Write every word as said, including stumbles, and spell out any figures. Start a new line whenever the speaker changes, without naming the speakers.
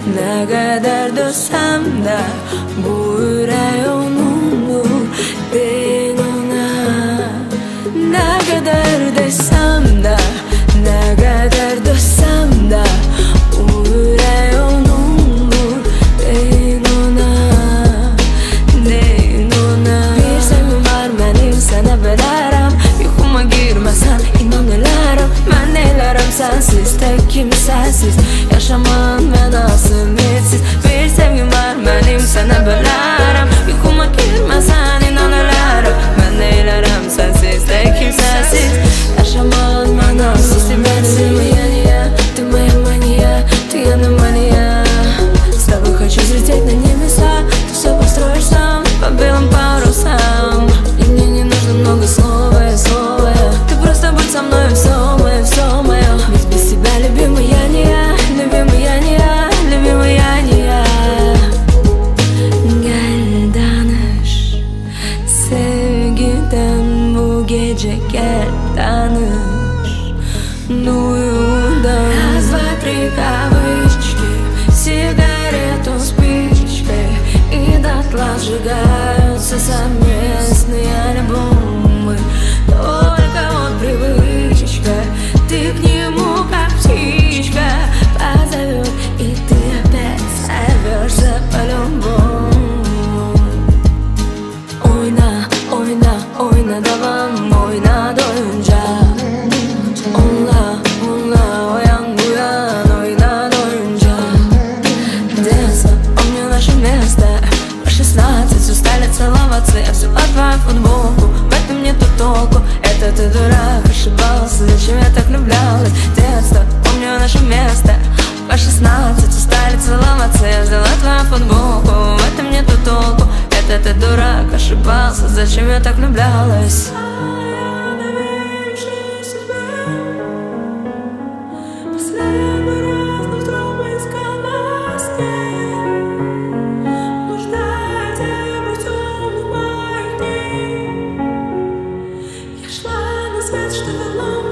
Ne kadar dönsem de bu yürek onundur ben ona. Ne kadar desem de, ne kadar dönsem de bu yürek onundur ben ona, ben ona. Bir sevgim var benim, sana bilerim. Yuxuma girmesen inan elərim. Ben neylerim sensiz, tek kimsesiz. Yaşamın mənası ümitsiz. Bir sevgim var benim, sana bilerim. Yuxuma girmesen inan elərim. Ben neylerim sensiz, tek kimsesiz. Yaşamın mənası ümitsiz. Ты моя я, ты моя мания, ты я на мания. С тобой хочу взлететь на небеса. Ты все построишь сам, по белым парусам. И мне не нужно много слов, слов. Ты просто будь со мной, все мое, все мое. Ведь без тебя, любимый, я не я, любимый, я не я, любимый, я не я. Gel danış, sevgiden bu gece gel danış. Duygudan раз, два, три кавычки, сигарету спичкой, и дотла сжигаются совместные альбомы. Только вот привычка, ты к нему как птичка позовет, и ты опять сорвешься по-любому. Oyna, oyna, oyna devam, oyna doyunca. Onla, onla, oyan buyan, oyna doyunca. Детство, помню наше место. По шестнадцать устали целоваться. Я взяла твою футболку, в этом нету толку. Это ты дурак, ошибался, зачем я так влюблялась. Детство, помню наше место. По шестнадцать устали целоваться. Я взяла твою футболку, в этом нету толку. Это ты дурак, ошибался, зачем я так влюблялась.
Свет, что